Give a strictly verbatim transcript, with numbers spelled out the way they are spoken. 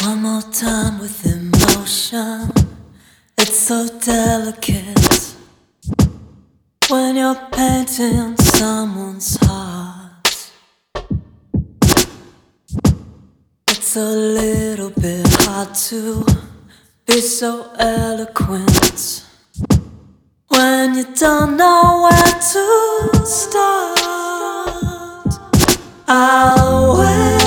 One more time with emotion. It's so delicate when you're painting someone's heart. It's a little bit hard to be so eloquent when you don't know where to start. I'll wait.